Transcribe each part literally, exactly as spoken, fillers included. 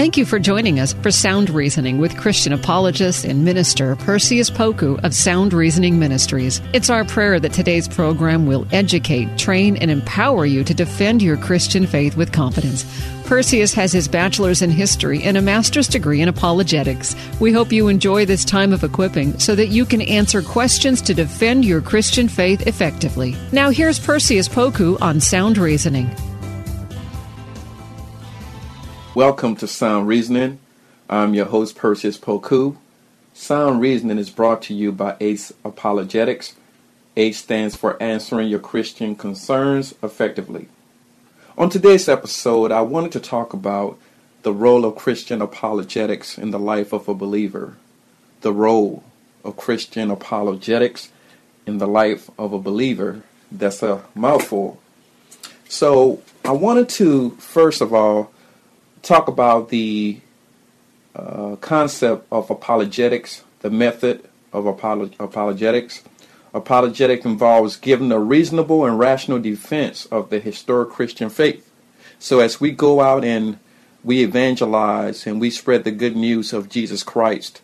Thank you for joining us for Sound Reasoning with Christian apologist and minister Perseus Poku of Sound Reasoning Ministries. It's our prayer that today's program will educate, train, and empower you to defend your Christian faith with confidence. Perseus has his bachelor's in history and a master's degree in apologetics. We hope you enjoy this time of equipping so that you can answer questions to defend your Christian faith effectively. Now here's Perseus Poku on Sound Reasoning. Welcome to Sound Reasoning. I'm your host, Perseus Poku. Sound Reasoning is brought to you by ACE Apologetics. ACE stands for Answering Your Christian Concerns Effectively. On today's episode, I wanted to talk about the role of Christian apologetics in the life of a believer. The role of Christian apologetics in the life of a believer. That's a mouthful. So I wanted to, first of all, talk about the uh, concept of apologetics, the method of apolog- apologetics. Apologetic involves giving a reasonable and rational defense of the historic Christian faith. So as we go out and we evangelize and we spread the good news of Jesus Christ,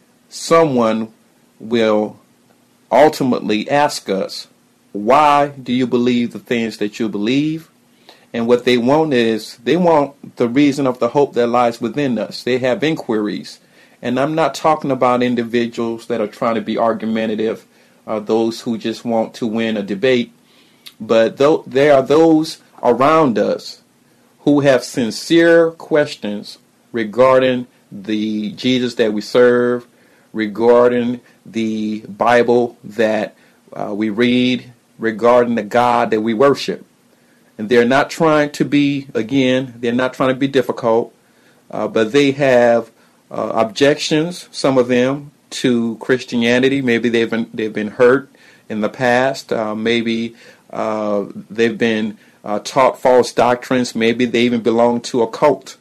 someone will ultimately ask us, why do you believe the things that you believe? And what they want is, they want the reason of the hope that lies within us. They have inquiries. And I'm not talking about individuals that are trying to be argumentative, uh, those who just want to win a debate. But th- there are those around us who have sincere questions regarding the Jesus that we serve, regarding the Bible that uh, we read, regarding the God that we worship. And they're not trying to be, again, they're not trying to be difficult, uh, but they have uh, objections, some of them, to Christianity. Maybe they've been, they've been hurt in the past. Uh, maybe uh, they've been uh, taught false doctrines. Maybe they even belong to a cult.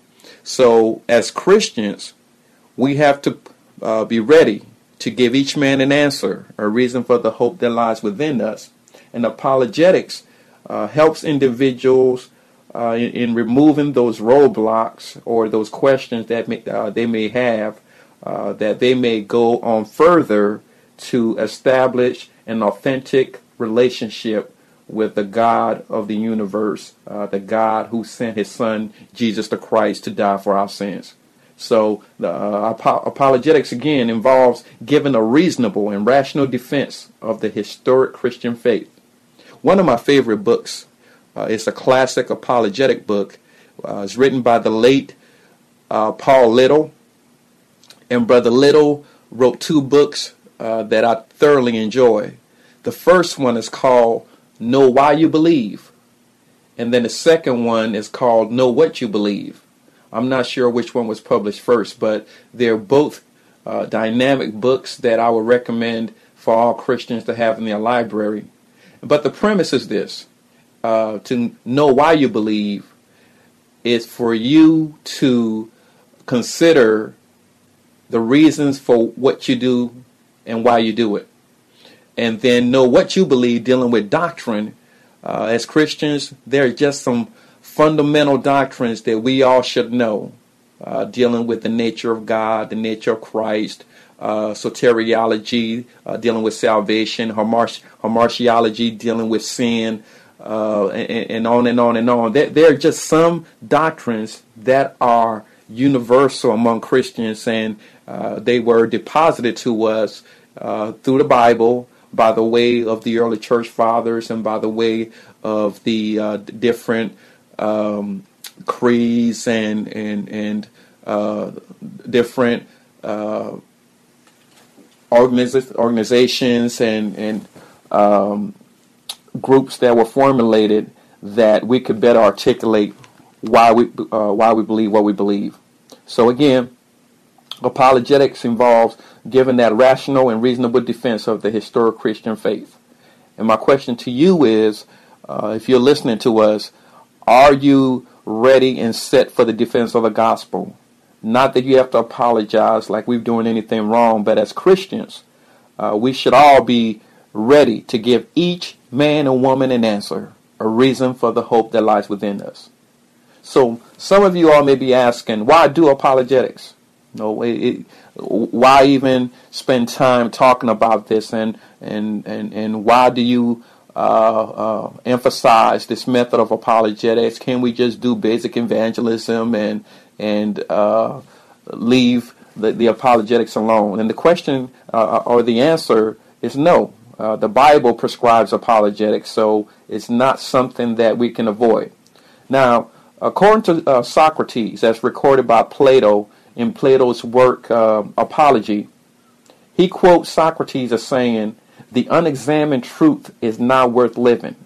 So as Christians, we have to uh, be ready to give each man an answer, a reason for the hope that lies within us. And apologetics Uh, helps individuals uh, in, in removing those roadblocks or those questions that may, uh, they may have, uh, that they may go on further to establish an authentic relationship with the God of the universe, uh, the God who sent his son, Jesus the Christ, to die for our sins. So the uh, ap- apologetics, again, involves giving a reasonable and rational defense of the historic Christian faith. One of my favorite books uh, is a classic apologetic book. Uh, it's written by the late uh, Paul Little. And Brother Little wrote two books uh, that I thoroughly enjoy. The first one is called Know Why You Believe. And then the second one is called Know What You Believe. I'm not sure which one was published first, but they're both uh, dynamic books that I would recommend for all Christians to have in their library. But the premise is this, uh, to know why you believe is for you to consider the reasons for what you do and why you do it. And then know what you believe, dealing with doctrine. Uh, as Christians, there are just some fundamental doctrines that we all should know, uh, dealing with the nature of God, the nature of Christ, Uh, soteriology, uh, dealing with salvation, hamarti- hamartiology, dealing with sin, uh, and, and on and on and on. There, there are just some doctrines that are universal among Christians, and uh, they were deposited to us uh, through the Bible by the way of the early church fathers and by the way of the uh, different um, creeds and and and uh, different uh, Organiz- organizations and, and um, groups that were formulated that we could better articulate why we uh, why we believe what we believe. So again, apologetics involves giving that rational and reasonable defense of the historic Christian faith. And my question to you is, uh, if you're listening to us, are you ready and set for the defense of the gospel? Not that you have to apologize like we're doing anything wrong, but as Christians, uh, we should all be ready to give each man and woman an answer, a reason for the hope that lies within us. So some of you all may be asking, why do apologetics? No, it, it, why even spend time talking about this, and and and, and why do you uh, uh, emphasize this method of apologetics? Can we just do basic evangelism and and uh, leave the, the apologetics alone? And the question uh, or the answer is no. Uh, the Bible prescribes apologetics, so it's not something that we can avoid. Now, according to uh, Socrates, as recorded by Plato in Plato's work uh, Apology, he quotes Socrates as saying, "The unexamined truth is not worth living."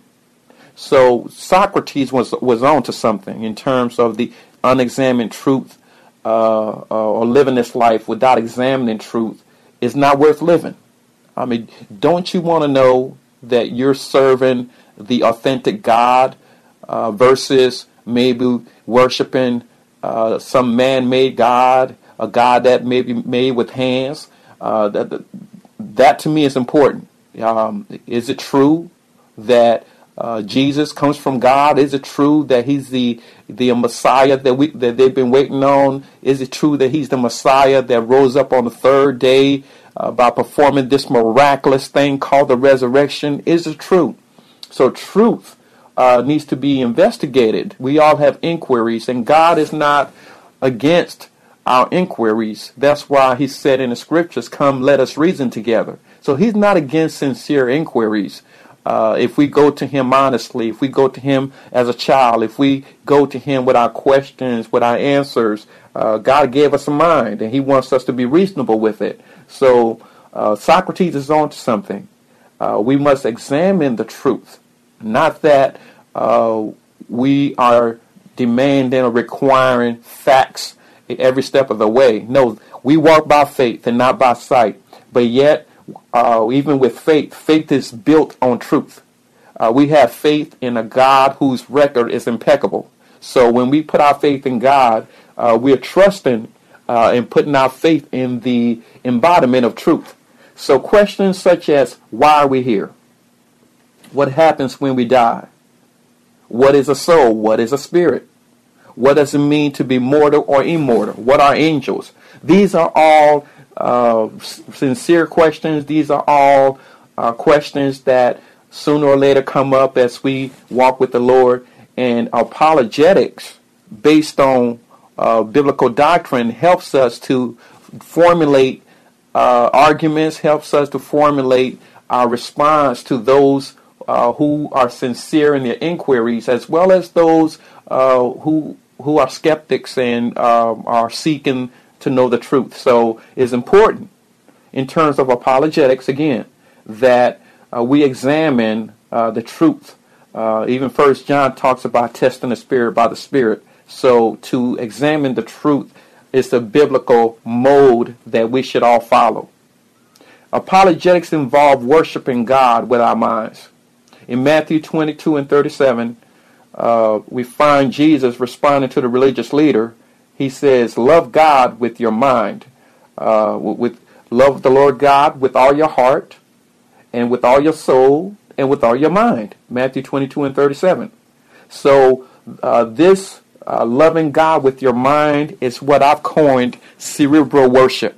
So Socrates was was on to something in terms of the unexamined truth, uh, uh, or living this life without examining truth is not worth living. I mean, don't you want to know that you're serving the authentic God uh, versus maybe worshiping uh, some man-made God, a God that may be made with hands? Uh, that, that to me is important. Um, is it true that uh, Jesus comes from God? Is it true that he's the the Messiah that we that they've been waiting on? Is it true that he's the Messiah that rose up on the third day uh, by performing this miraculous thing called the resurrection? Is it true? So truth uh, needs to be investigated. We all have inquiries, and God is not against our inquiries. That's why he said in the scriptures, "Come, let us reason together." So he's not against sincere inquiries. Uh, if we go to him honestly, if we go to him as a child, if we go to him with our questions, with our answers, uh, God gave us a mind, and he wants us to be reasonable with it. So uh, Socrates is on to something. Uh, we must examine the truth. Not that uh, we are demanding or requiring facts every step of the way. No, we walk by faith and not by sight. But yet, uh, even with faith, faith is built on truth. Uh, we have faith in a God whose record is impeccable. So when we put our faith in God, uh, we're trusting uh, and putting our faith in the embodiment of truth. So questions such as, why are we here? What happens when we die? What is a soul? What is a spirit? What does it mean to be mortal or immortal? What are angels? These are all uh, sincere questions. These are all uh, questions that sooner or later come up as we walk with the Lord. And apologetics, based on uh, biblical doctrine, helps us to formulate uh, arguments, helps us to formulate our response to those uh, who are sincere in their inquiries, as well as those uh, who who are skeptics and uh, are seeking to know the truth. So it's important in terms of apologetics, again, that uh, we examine uh, the truth. Uh, even First John talks about testing the spirit by the Spirit. So to examine the truth is the biblical mode that we should all follow. Apologetics involve worshiping God with our minds. In Matthew twenty-two and thirty-seven, Uh, we find Jesus responding to the religious leader. He says, love God with your mind. Uh, with love the Lord God with all your heart and with all your soul and with all your mind. Matthew twenty-two and thirty-seven. So uh, this uh, loving God with your mind is what I've coined cerebral worship.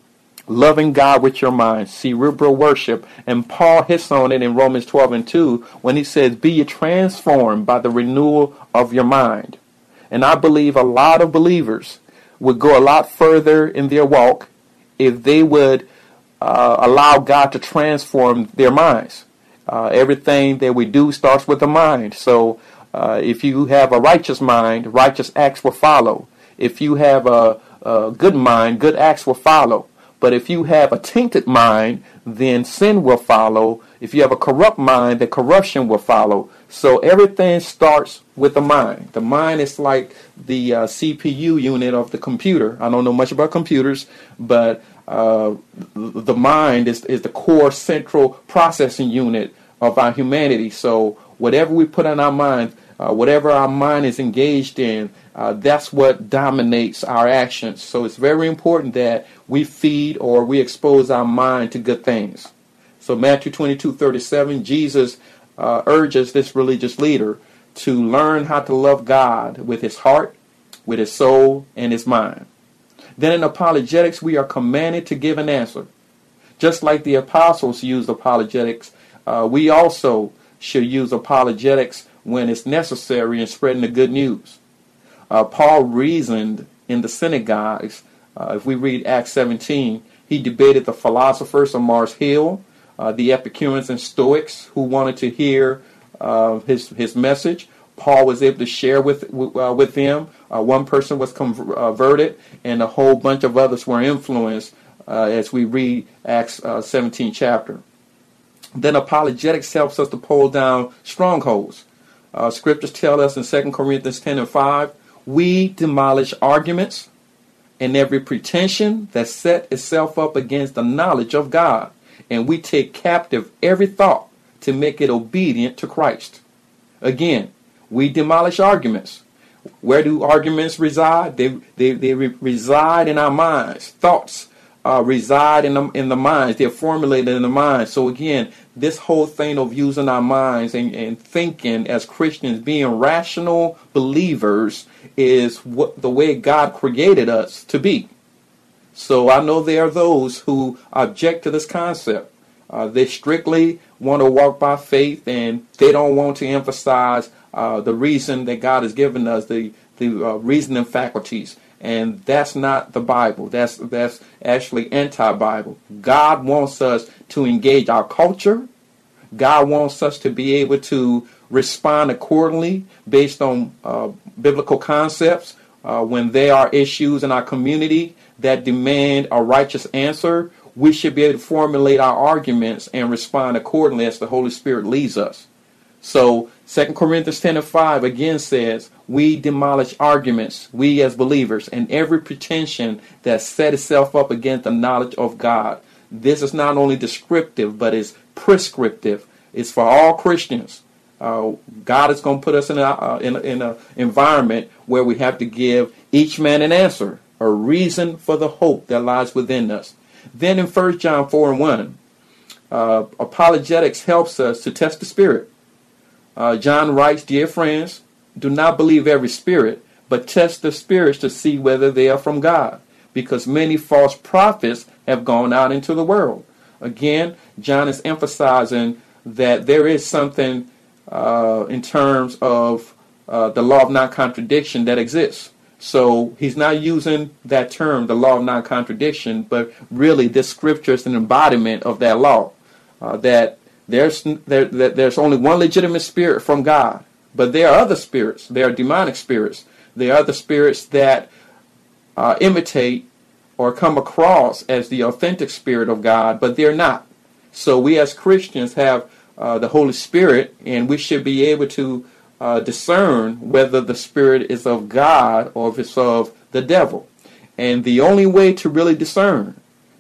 Loving God with your mind, cerebral worship. And Paul hits on it in Romans twelve and two when he says, be ye transformed by the renewal of your mind. And I believe a lot of believers would go a lot further in their walk if they would uh, allow God to transform their minds. Uh, everything that we do starts with the mind. So uh, if you have a righteous mind, righteous acts will follow. If you have a, a good mind, good acts will follow. But if you have a tainted mind, then sin will follow. If you have a corrupt mind, then corruption will follow. So everything starts with the mind. The mind is like the uh, C P U unit of the computer. I don't know much about computers, but uh, the mind is, is the core central processing unit of our humanity. So whatever we put in our mind, uh, whatever our mind is engaged in, Uh, that's what dominates our actions. So it's very important that we feed or we expose our mind to good things. So Matthew twenty-two thirty-seven, Jesus uh, urges this religious leader to learn how to love God with his heart, with his soul, and his mind. Then in apologetics, we are commanded to give an answer. Just like the apostles used apologetics, uh, we also should use apologetics when it's necessary in spreading the good news. Uh, Paul reasoned in the synagogues. Uh, if we read Acts seventeen, he debated the philosophers of Mars Hill, uh, the Epicureans and Stoics who wanted to hear uh, his his message. Paul was able to share with uh, with them. Uh, one person was converted, and a whole bunch of others were influenced uh, as we read Acts uh, seventeen chapter. Then apologetics helps us to pull down strongholds. Uh, scriptures tell us in Second Corinthians ten and five, we demolish arguments and every pretension that set itself up against the knowledge of God, and we take captive every thought to make it obedient to Christ. Again, we demolish arguments. Where do arguments reside? They they, they re- reside in our minds. Thoughts uh, reside in the, in the minds. They're formulated in the mind. So again, this whole thing of using our minds and, and thinking as Christians, being rational believers, is what the way God created us to be. So I know there are those who object to this concept. Uh, they strictly want to walk by faith, and they don't want to emphasize uh, the reason that God has given us, the the uh, reasoning faculties. And that's not the Bible. That's that's actually anti-Bible. God wants us to engage our culture. God wants us to be able to respond accordingly based on uh, biblical concepts. Uh, when there are issues in our community that demand a righteous answer, we should be able to formulate our arguments and respond accordingly as the Holy Spirit leads us. So Second Corinthians ten and five again says, we demolish arguments, we as believers, and every pretension that set itself up against the knowledge of God. This is not only descriptive, but is prescriptive. It's for all Christians. Uh, God is going to put us in a uh, in a, in a environment where we have to give each man an answer, a reason for the hope that lies within us. Then in First John four and one, uh, apologetics helps us to test the spirit. Uh, John writes, dear friends, do not believe every spirit, but test the spirits to see whether they are from God, because many false prophets have gone out into the world. Again, John is emphasizing that there is something uh, in terms of uh, the law of non-contradiction that exists. So he's not using that term, the law of non-contradiction, but really this scripture is an embodiment of that law. Uh, that there's there, that there's only one legitimate spirit from God, but there are other spirits. There are demonic spirits. There are other spirits that uh, imitate or come across as the authentic spirit of God, but they're not. So we as Christians have uh, the Holy Spirit, and we should be able to uh, discern whether the spirit is of God or if it's of the devil. And the only way to really discern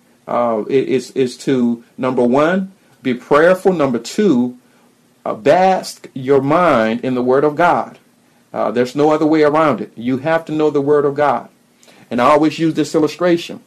uh, is, is to, number one, be prayerful. Number two, uh, bask your mind in the Word of God. Uh, there's no other way around it. You have to know the Word of God. And I always use this illustration.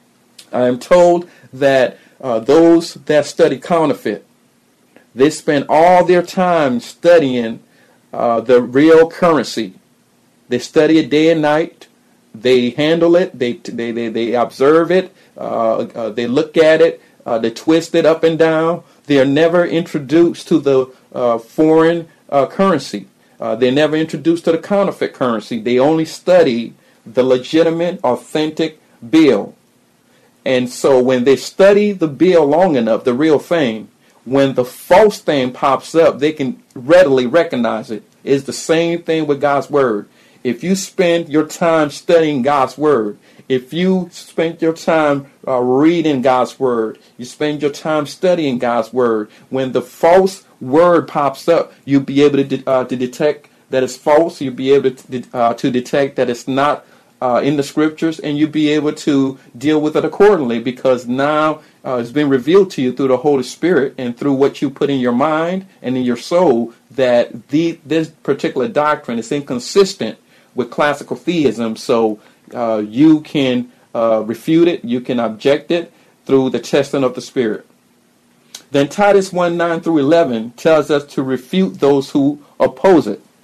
I am told that uh, those that study counterfeit, they spend all their time studying uh, the real currency. They study it day and night. They handle it. They they they, they observe it. Uh, uh, they look at it. Uh, they twist it up and down. They are never introduced to the uh, foreign uh, currency. Uh, they're never introduced to the counterfeit currency. They only study the legitimate, authentic bill. And so when they study the bill long enough, the real thing, when the false thing pops up, they can readily recognize it. It's the same thing with God's Word. If you spend your time studying God's Word, if you spend your time uh, reading God's Word, you spend your time studying God's Word, when the false word pops up, you'll be able to, de- uh, to detect that it's false. You'll be able to, de- uh, to detect that it's not uh, in the Scriptures, and you'll be able to deal with it accordingly, because now uh, it's been revealed to you through the Holy Spirit and through what you put in your mind and in your soul that the, this particular doctrine is inconsistent with classical theism. So uh, you can uh, refute it, you can object it through the testing of the Spirit. Then Titus one, nine through eleven tells us to refute those who oppose it.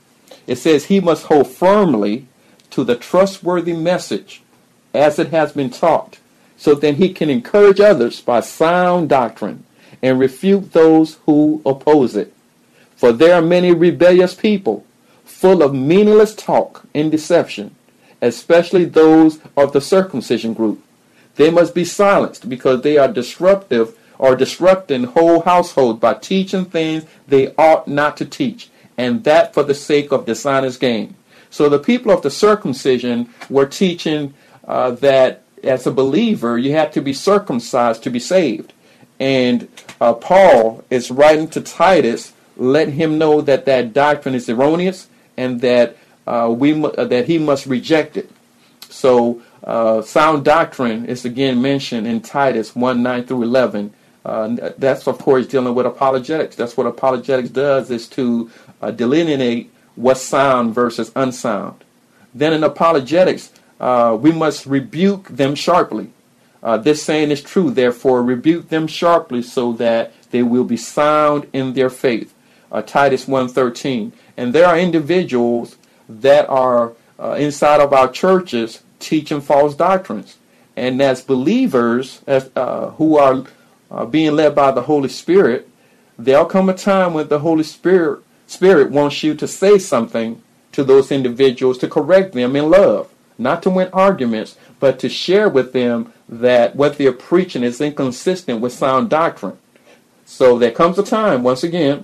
It says he must hold firmly to the trustworthy message as it has been taught, so that he can encourage others by sound doctrine and refute those who oppose it. For there are many rebellious people, full of meaningless talk and deception, especially those of the circumcision group. They must be silenced because they are disruptive or disrupting whole households by teaching things they ought not to teach, and that for the sake of dishonest gain. So the people of the circumcision were teaching uh, that as a believer you have to be circumcised to be saved. And uh, Paul is writing to Titus, letting him know that that doctrine is erroneous and that uh, we uh, that he must reject it. So uh, sound doctrine is again mentioned in Titus one, nine through eleven. Uh, that's, of course, dealing with apologetics. That's what apologetics does, is to uh, delineate what's sound versus unsound. Then in apologetics, uh, we must rebuke them sharply. Uh, this saying is true, therefore rebuke them sharply so that they will be sound in their faith. Uh, Titus one thirteen. And there are individuals that are uh, inside of our churches teaching false doctrines. And as believers as, uh, who are uh, being led by the Holy Spirit, there'll come a time when the Holy Spirit Spirit wants you to say something to those individuals to correct them in love, not to win arguments, but to share with them that what they're preaching is inconsistent with sound doctrine. So there comes a time, once again,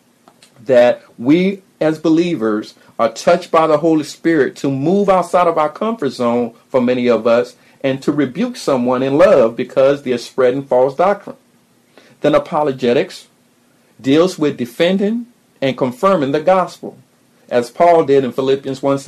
that we as believers are touched by the Holy Spirit to move outside of our comfort zone for many of us and to rebuke someone in love because they're spreading false doctrine. Then apologetics deals with defending and confirming the gospel, as Paul did in Philippians one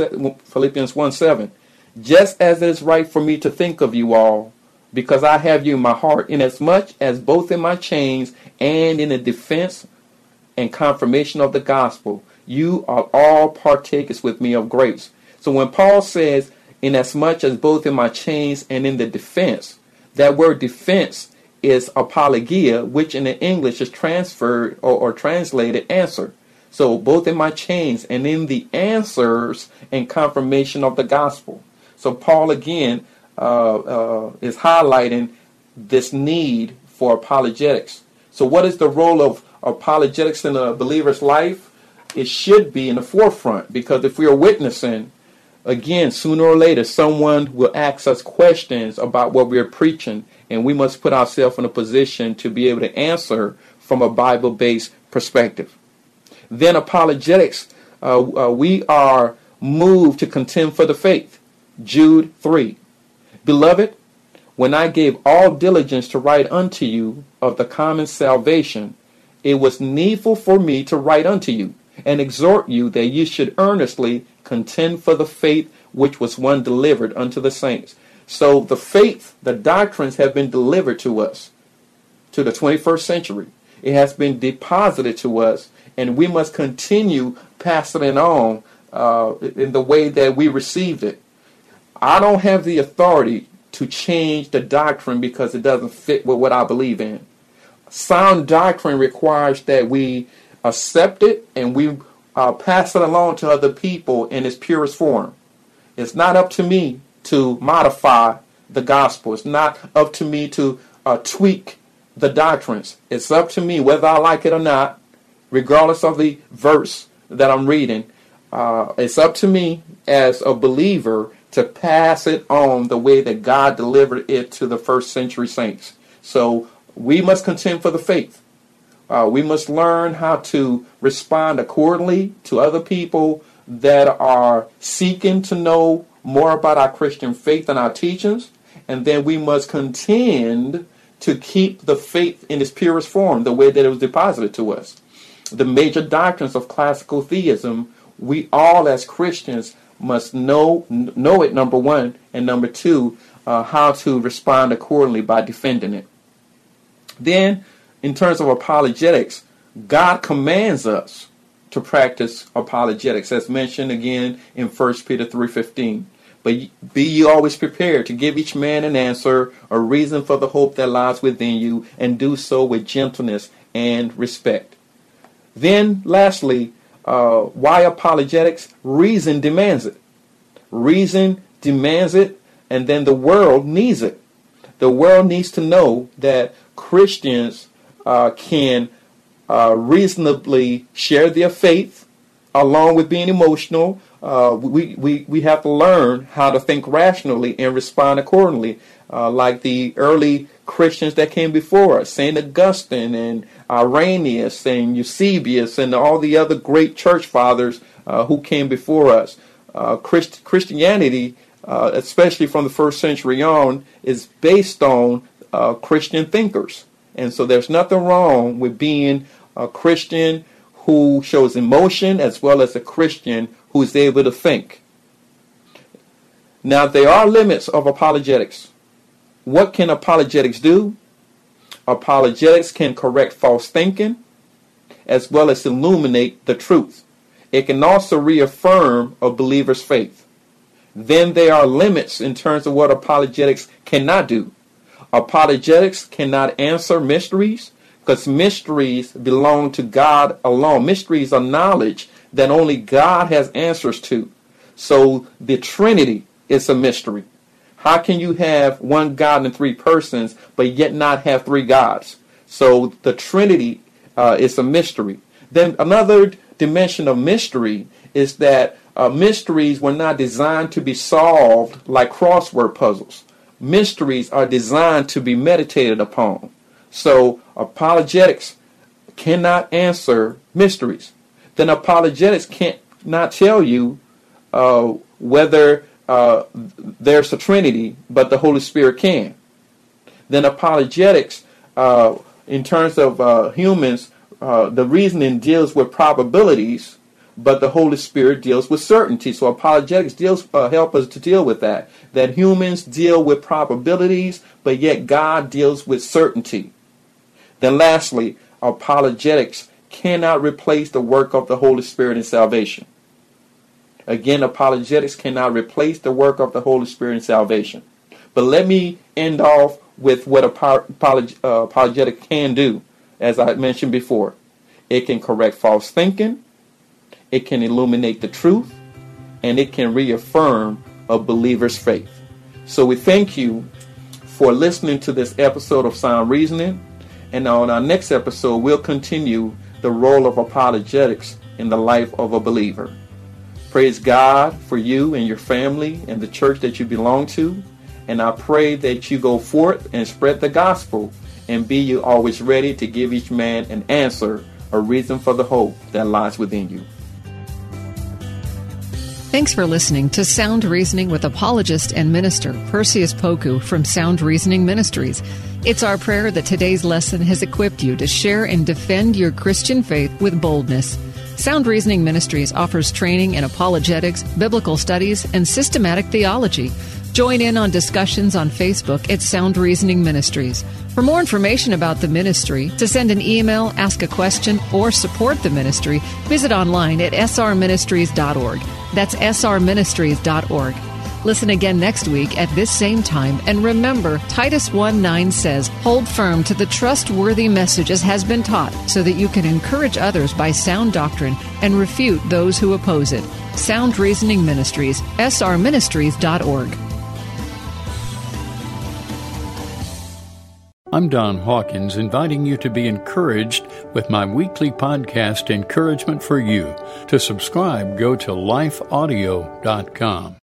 seven. Just as it is right for me to think of you all, because I have you in my heart, inasmuch as both in my chains and in the defense and confirmation of the gospel, you are all partakers with me of grace. So when Paul says, inasmuch as both in my chains and in the defense, that word defense is apologia, which in the English is transferred or, or translated answer. So both in my chains and in the answers and confirmation of the gospel. So Paul again uh, uh, is highlighting this need for apologetics. So what is the role of apologetics in a believer's life? It should be in the forefront, because if we are witnessing, again, sooner or later, someone will ask us questions about what we are preaching, and we must put ourselves in a position to be able to answer from a Bible-based perspective. Then apologetics, uh, uh, we are moved to contend for the faith. Jude three. Beloved, when I gave all diligence to write unto you of the common salvation, it was needful for me to write unto you, and exhort you that you should earnestly contend for the faith which was one delivered unto the saints. So the faith, the doctrines have been delivered to us, to the twenty-first century. It has been deposited to us, and we must continue passing it on uh, in the way that we received it. I don't have the authority to change the doctrine because it doesn't fit with what I believe in. Sound doctrine requires that we accept it and we uh, pass it along to other people in its purest form. It's not up to me to modify the gospel. It's not up to me to uh, tweak the doctrines. It's up to me, whether I like it or not, regardless of the verse that I'm reading. Uh, it's up to me as a believer to pass it on the way that God delivered it to the first century saints. So we must contend for the faith. Uh, we must learn how to respond accordingly to other people that are seeking to know more about our Christian faith and our teachings. And then we must contend to keep the faith in its purest form, the way that it was deposited to us. The major doctrines of classical theism, we all as Christians must know know it, number one, and number two, uh, how to respond accordingly by defending it. Then, in terms of apologetics, God commands us to practice apologetics, as mentioned again in First Peter three fifteen. But be ye always prepared to give each man an answer, a reason for the hope that lies within you, and do so with gentleness and respect. Then, lastly, Uh, why apologetics? Reason demands it. Reason demands it, and then the world needs it. The world needs to know that Christians uh, can uh, reasonably share their faith along with being emotional. Uh, we, we, we have to learn how to think rationally and respond accordingly, uh, like the early Christians that came before us, Saint Augustine and Irenaeus and Eusebius and all the other great church fathers uh, who came before us. Uh, Christ- Christianity, uh, especially from the first century on, is based on uh, Christian thinkers. And so there's nothing wrong with being a Christian who shows emotion as well as a Christian who is able to think. Now, there are limits of apologetics. What can apologetics do? Apologetics can correct false thinking as well as illuminate the truth. It can also reaffirm a believer's faith. Then there are limits in terms of what apologetics cannot do. Apologetics cannot answer mysteries because mysteries belong to God alone. Mysteries are knowledge that only God has answers to. So the Trinity is a mystery. How can you have one God in three persons, but yet not have three gods? So the Trinity uh, is a mystery. Then another dimension of mystery is that uh, mysteries were not designed to be solved like crossword puzzles. Mysteries are designed to be meditated upon. So apologetics cannot answer mysteries. Then apologetics can't not tell you uh, whether uh, there's a Trinity, but the Holy Spirit can. Then apologetics, uh, in terms of uh, humans, uh, the reasoning deals with probabilities, but the Holy Spirit deals with certainty. So apologetics deals uh, help us to deal with that. That humans deal with probabilities, but yet God deals with certainty. Then lastly, apologetics cannot replace the work of the Holy Spirit in salvation. Again, apologetics cannot replace the work of the Holy Spirit in salvation. But let me end off with what apolog- uh, apologetic can do, as I mentioned before. It can correct false thinking, it can illuminate the truth, and it can reaffirm a believer's faith. So we thank you for listening to this episode of Sound Reasoning. And on our next episode, we'll continue the role of apologetics in the life of a believer. Praise God for you and your family and the church that you belong to. And I pray that you go forth and spread the gospel and be you always ready to give each man an answer, a reason for the hope that lies within you. Thanks for listening to Sound Reasoning with apologist and minister Perseus Poku from Sound Reasoning Ministries. It's our prayer that today's lesson has equipped you to share and defend your Christian faith with boldness. Sound Reasoning Ministries offers training in apologetics, biblical studies, and systematic theology. Join in on discussions on Facebook at Sound Reasoning Ministries. For more information about the ministry, to send an email, ask a question, or support the ministry, visit online at s r ministries dot org. That's s r ministries dot org. Listen again next week at this same time, and remember, Titus one nine says, hold firm to the trustworthy message as has been taught, so that you can encourage others by sound doctrine and refute those who oppose it. Sound Reasoning Ministries, s r ministries dot org. I'm Don Hawkins, inviting you to be encouraged with my weekly podcast, Encouragement for You. To subscribe, go to life audio dot com.